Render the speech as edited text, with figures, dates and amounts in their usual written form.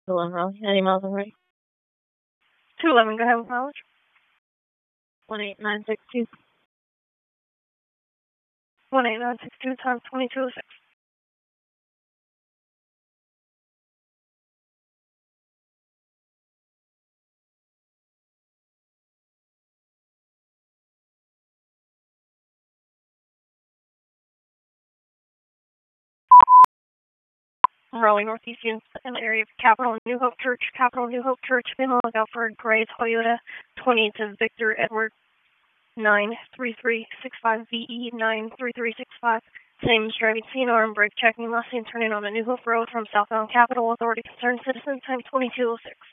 Hello, Raleigh. Any miles already? 211, go ahead with mileage. 18962. 18962 times 2206. Raleigh Northeast units in the area of Capital New Hope Church. Capital New Hope Church. Be on the lookout for a gray Toyota 20 to Victor Edward 93365 VE 93365. Same as driving CNR and brake checking. Last seen turning on a New Hope Road from southbound Capital. Authority concerned citizen time 2206.